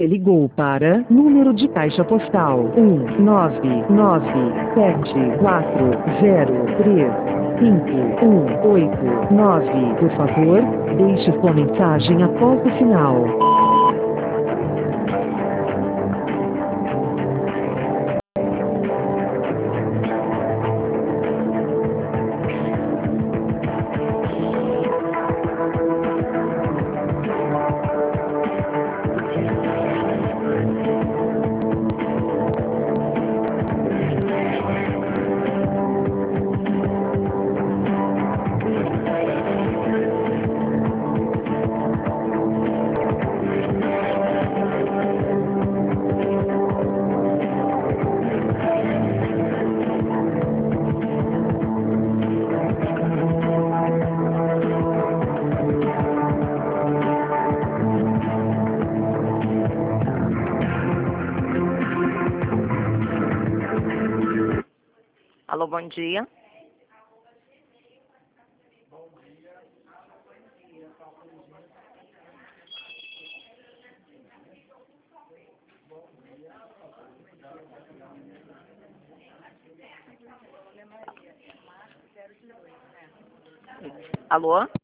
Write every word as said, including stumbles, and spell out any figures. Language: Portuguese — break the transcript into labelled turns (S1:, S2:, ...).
S1: Você ligou para número de caixa postal um nove nove sete quatro zero três cinco um oito nove. Por favor, deixe sua mensagem após o sinal.
S2: Alô, bom dia. Alô?